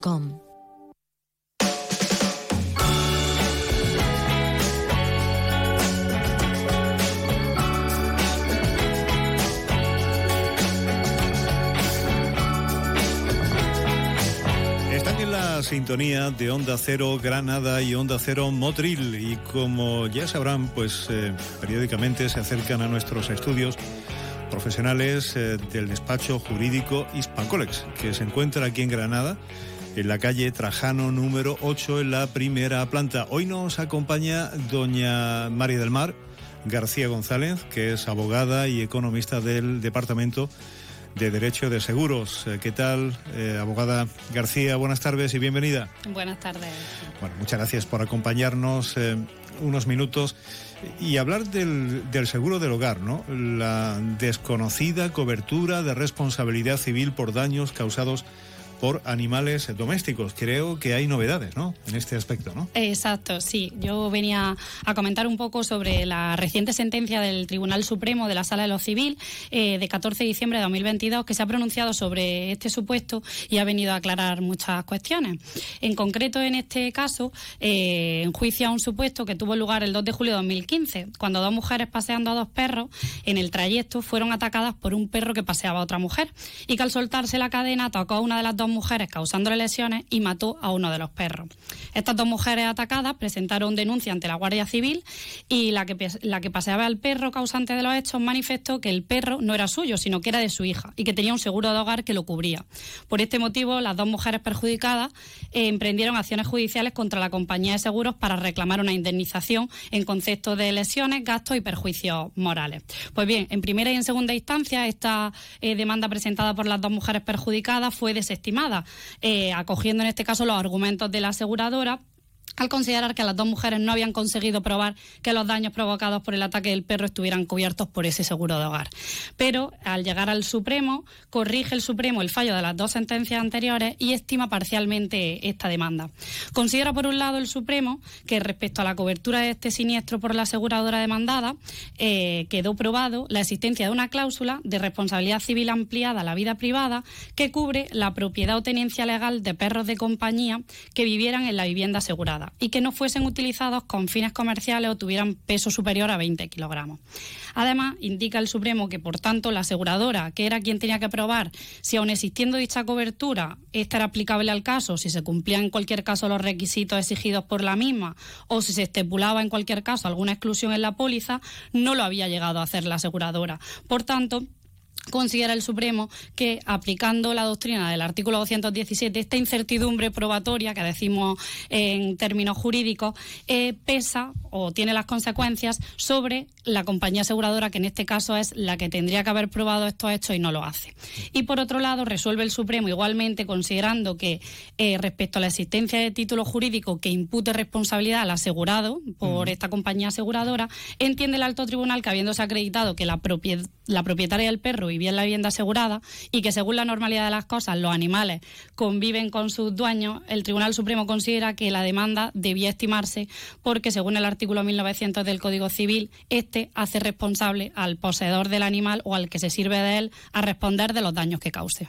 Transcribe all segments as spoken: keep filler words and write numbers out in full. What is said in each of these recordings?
com. Están en la sintonía de Onda Cero Granada y Onda Cero Motril, y como ya sabrán, pues eh, periódicamente se acercan a nuestros estudios profesionales eh, del despacho jurídico Hispancolex, que se encuentra aquí en Granada, en la calle Trajano número ocho, en la primera planta. Hoy nos acompaña doña María del Mar García González, que es abogada y economista del Departamento de Derecho de Seguros. ¿Qué tal, eh, abogada García? Buenas tardes y bienvenida. Buenas tardes. Bueno, muchas gracias por acompañarnos eh, unos minutos y hablar del, del seguro del hogar, ¿no? La desconocida cobertura de responsabilidad civil por daños causados por animales domésticos. Creo que hay novedades, ¿no?, en este aspecto, ¿no? Exacto, sí. Yo venía a comentar un poco sobre la reciente sentencia del Tribunal Supremo de la Sala de lo Civil eh, de catorce de diciembre de dos mil veintidós, que se ha pronunciado sobre este supuesto y ha venido a aclarar muchas cuestiones. En concreto, en este caso, eh, enjuicia un supuesto que tuvo lugar el dos de julio de dos mil quince, cuando dos mujeres paseando a dos perros en el trayecto fueron atacadas por un perro que paseaba a otra mujer, y que al soltarse la cadena atacó a una de las dos mujeres causándole lesiones y mató a uno de los perros. Estas dos mujeres atacadas presentaron denuncia ante la Guardia Civil, y la que, la que paseaba al perro causante de los hechos manifestó que el perro no era suyo, sino que era de su hija, y que tenía un seguro de hogar que lo cubría. Por este motivo, las dos mujeres perjudicadas eh, emprendieron acciones judiciales contra la compañía de seguros para reclamar una indemnización en concepto de lesiones, gastos y perjuicios morales. Pues bien, en primera y en segunda instancia, esta eh, demanda presentada por las dos mujeres perjudicadas fue desestimada, Eh, acogiendo en este caso los argumentos de la aseguradora, al considerar que las dos mujeres no habían conseguido probar que los daños provocados por el ataque del perro estuvieran cubiertos por ese seguro de hogar. Pero al llegar al Supremo, corrige el Supremo el fallo de las dos sentencias anteriores y estima parcialmente esta demanda. Considera, por un lado, el Supremo que respecto a la cobertura de este siniestro por la aseguradora demandada, eh, quedó probado la existencia de una cláusula de responsabilidad civil ampliada a la vida privada que cubre la propiedad o tenencia legal de perros de compañía que vivieran en la vivienda asegurada y que no fuesen utilizados con fines comerciales o tuvieran peso superior a veinte kilogramos. Además, indica el Supremo que, por tanto, la aseguradora, que era quien tenía que probar si, aun existiendo dicha cobertura, esta era aplicable al caso, si se cumplían en cualquier caso los requisitos exigidos por la misma o si se estipulaba en cualquier caso alguna exclusión en la póliza, no lo había llegado a hacer la aseguradora. Por tanto, considera el Supremo que, aplicando la doctrina del artículo doscientos diecisiete, esta incertidumbre probatoria, que decimos en términos jurídicos, eh, pesa o tiene las consecuencias sobre la compañía aseguradora, que en este caso es la que tendría que haber probado estos hechos y no lo hace. Y por otro lado, resuelve el Supremo igualmente considerando que eh, respecto a la existencia de título jurídico que impute responsabilidad al asegurado por mm. esta compañía aseguradora, entiende el alto tribunal que, habiéndose acreditado que la, propie- la propietaria del perro vivía en la vivienda asegurada y que, según la normalidad de las cosas, los animales conviven con sus dueños, el Tribunal Supremo considera que la demanda debía estimarse porque, según el artículo mil novecientos del Código Civil, este hace responsable al poseedor del animal o al que se sirve de él a responder de los daños que cause.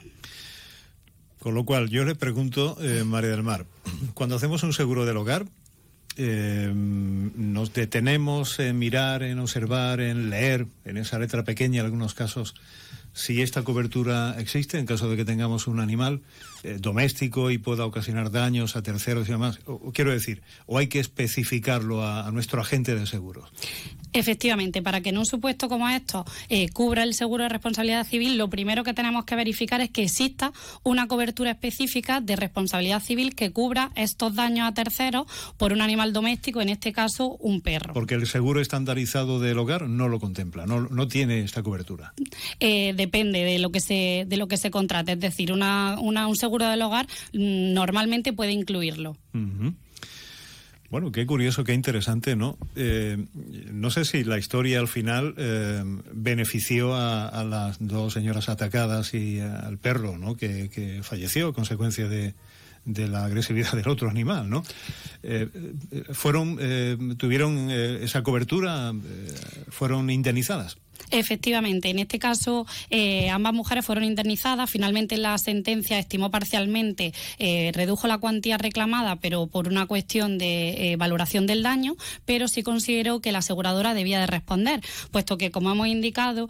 Con lo cual, yo le pregunto, eh, María del Mar, cuando hacemos un seguro del hogar, Eh, nos detenemos en mirar, en observar, en leer, en esa letra pequeña en algunos casos, si esta cobertura existe en caso de que tengamos un animal eh, doméstico y pueda ocasionar daños a terceros y demás. O, o quiero decir, o hay que especificarlo a, a nuestro agente de seguros. Efectivamente, para que en un supuesto como esto eh, cubra el seguro de responsabilidad civil, lo primero que tenemos que verificar es que exista una cobertura específica de responsabilidad civil que cubra estos daños a terceros por un animal doméstico, en este caso un perro. Porque el seguro estandarizado del hogar no lo contempla, no, no tiene esta cobertura. Eh, depende de lo que se de lo que se contrate, es decir, una, una un seguro del hogar mmm, normalmente puede incluirlo. Uh-huh. Bueno, qué curioso, qué interesante, ¿no? Eh, no sé si la historia al final eh, benefició a, a las dos señoras atacadas y al perro, ¿no?, que, que falleció a consecuencia de, de la agresividad del otro animal, ¿no? Eh, fueron, eh, tuvieron eh, esa cobertura, eh, fueron indemnizadas. Efectivamente, en este caso eh, ambas mujeres fueron indemnizadas. Finalmente la sentencia estimó parcialmente, eh, redujo la cuantía reclamada, pero por una cuestión de eh, valoración del daño, pero sí consideró que la aseguradora debía de responder, puesto que, como hemos indicado,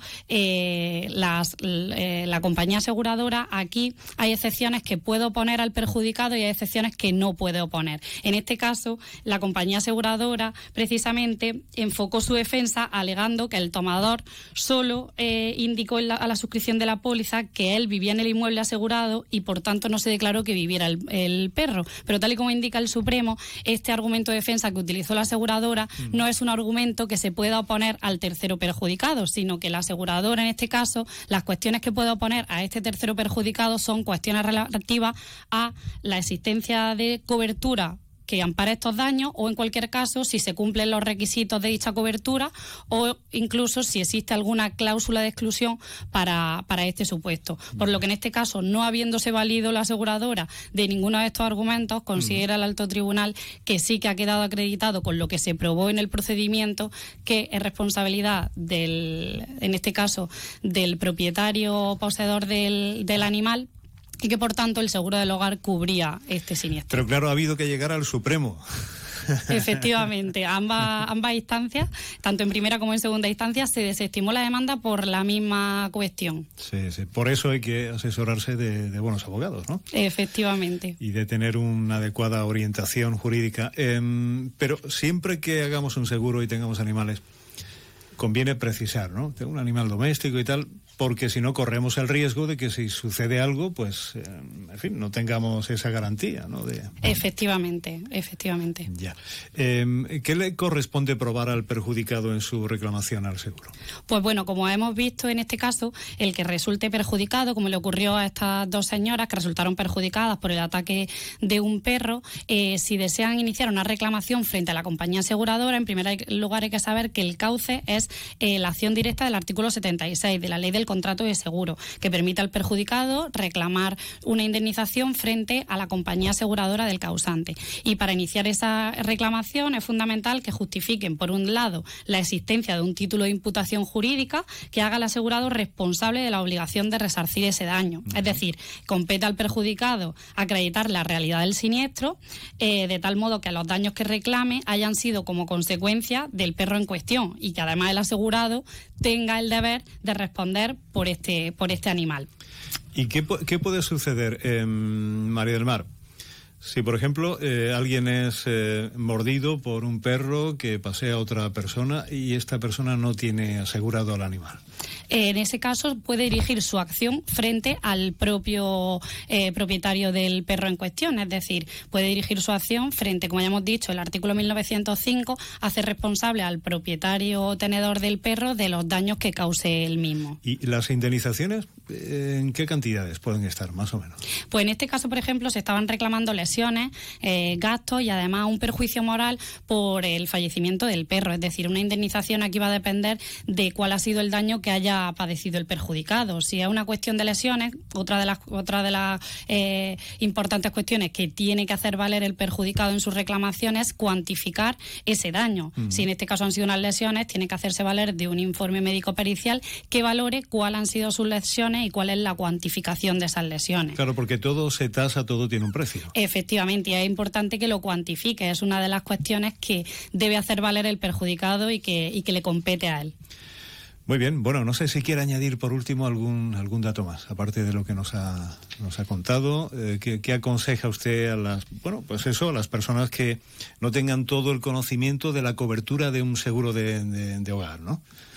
eh, las, eh, la compañía aseguradora, aquí hay excepciones que puede oponer al perjudicado y hay excepciones que no puede oponer. En este caso, la compañía aseguradora precisamente enfocó su defensa alegando que el tomador solo eh, indicó en la, a la suscripción de la póliza que él vivía en el inmueble asegurado y por tanto no se declaró que viviera el, el perro. Pero tal y como indica el Supremo, este argumento de defensa que utilizó la aseguradora mm. no es un argumento que se pueda oponer al tercero perjudicado, sino que la aseguradora, en este caso, las cuestiones que puede oponer a este tercero perjudicado son cuestiones relativas a la existencia de cobertura que ampara estos daños, o en cualquier caso si se cumplen los requisitos de dicha cobertura, o incluso si existe alguna cláusula de exclusión para, para este supuesto. Por lo que en este caso, no habiéndose valido la aseguradora de ninguno de estos argumentos, considera el alto tribunal que sí que ha quedado acreditado con lo que se probó en el procedimiento, que es responsabilidad del, en este caso, del propietario poseedor del, del animal, y que por tanto el seguro del hogar cubría este siniestro. Pero claro, ha habido que llegar al Supremo. Efectivamente, ambas, ambas instancias, tanto en primera como en segunda instancia, se desestimó la demanda por la misma cuestión. Sí, sí. Por eso hay que asesorarse de, de buenos abogados, ¿no? Efectivamente. Y de tener una adecuada orientación jurídica. Eh, pero siempre que hagamos un seguro y tengamos animales, conviene precisar, ¿no? Tengo un animal doméstico y tal, porque si no corremos el riesgo de que si sucede algo, pues, eh, en fin, no tengamos esa garantía, ¿no? De... Efectivamente, efectivamente. Ya. Eh, ¿Qué le corresponde probar al perjudicado en su reclamación al seguro? Pues bueno, como hemos visto en este caso, el que resulte perjudicado, como le ocurrió a estas dos señoras que resultaron perjudicadas por el ataque de un perro, eh, si desean iniciar una reclamación frente a la compañía aseguradora, en primer lugar hay que saber que el cauce es eh, la acción directa del artículo setenta y seis de la ley del contrato de seguro, que permite al perjudicado reclamar una indemnización frente a la compañía aseguradora del causante. Y para iniciar esa reclamación es fundamental que justifiquen, por un lado, la existencia de un título de imputación jurídica que haga al asegurado responsable de la obligación de resarcir ese daño. Uh-huh. Es decir, compete al perjudicado acreditar la realidad del siniestro, eh, de tal modo que los daños que reclame hayan sido como consecuencia del perro en cuestión y que además el asegurado tenga el deber de responder por este por este animal. ¿Y qué, qué puede suceder, eh, María del Mar? Si, por ejemplo, eh, alguien es eh, mordido por un perro que pasea a otra persona y esta persona no tiene asegurado al animal. En ese caso puede dirigir su acción frente al propio eh, propietario del perro en cuestión, es decir, puede dirigir su acción frente, como ya hemos dicho, el artículo mil novecientos cinco hace responsable al propietario o tenedor del perro de los daños que cause el mismo. ¿Y las indemnizaciones en qué cantidades pueden estar, más o menos? Pues en este caso, por ejemplo, se estaban reclamando lesiones, eh, gastos y además un perjuicio moral por el fallecimiento del perro, es decir, una indemnización aquí va a depender de cuál ha sido el daño que haya padecido el perjudicado. Si es una cuestión de lesiones, otra de las otra de las eh, importantes cuestiones que tiene que hacer valer el perjudicado en sus reclamaciones es cuantificar ese daño. Uh-huh. Si en este caso han sido unas lesiones, tiene que hacerse valer de un informe médico pericial que valore cuáles han sido sus lesiones y cuál es la cuantificación de esas lesiones. Claro, porque todo se tasa, todo tiene un precio. Efectivamente, y es importante que lo cuantifique. Es una de las cuestiones que debe hacer valer el perjudicado y que, y que le compete a él. Muy bien, bueno, no sé si quiere añadir por último algún algún dato más, aparte de lo que nos ha nos ha contado. Eh, ¿qué, ¿Qué aconseja usted a las, bueno, pues eso, a las personas que no tengan todo el conocimiento de la cobertura de un seguro de, de, de hogar, ¿no?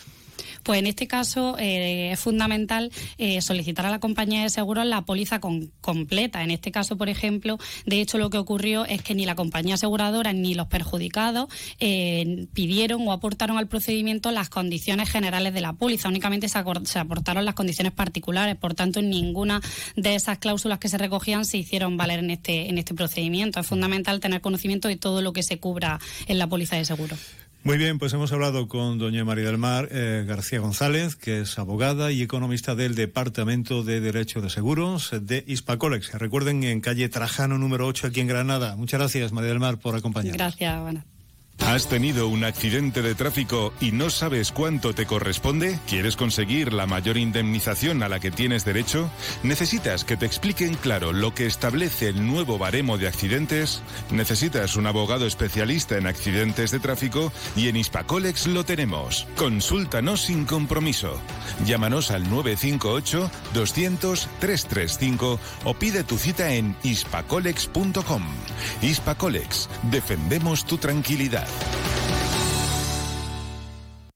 Pues en este caso eh, es fundamental eh, solicitar a la compañía de seguros la póliza con, completa. En este caso, por ejemplo, de hecho lo que ocurrió es que ni la compañía aseguradora ni los perjudicados eh, pidieron o aportaron al procedimiento las condiciones generales de la póliza. Únicamente se, acor- se aportaron las condiciones particulares. Por tanto, ninguna de esas cláusulas que se recogían se hicieron valer en este, en este procedimiento. Es fundamental tener conocimiento de todo lo que se cubra en la póliza de seguro. Muy bien, pues hemos hablado con doña María del Mar eh, García González, que es abogada y economista del Departamento de Derecho de Seguros de Hispacolex. Recuerden, en calle Trajano número ocho, aquí en Granada. Muchas gracias, María del Mar, por acompañarnos. Gracias, buenas. ¿Has tenido un accidente de tráfico y no sabes cuánto te corresponde? ¿Quieres conseguir la mayor indemnización a la que tienes derecho? ¿Necesitas que te expliquen claro lo que establece el nuevo baremo de accidentes? ¿Necesitas un abogado especialista en accidentes de tráfico? Y en Hispacolex lo tenemos. Consúltanos sin compromiso. Llámanos al nueve cinco ocho, doscientos, trescientos treinta y cinco o pide tu cita en hispacolex punto com. Hispacolex, defendemos tu tranquilidad.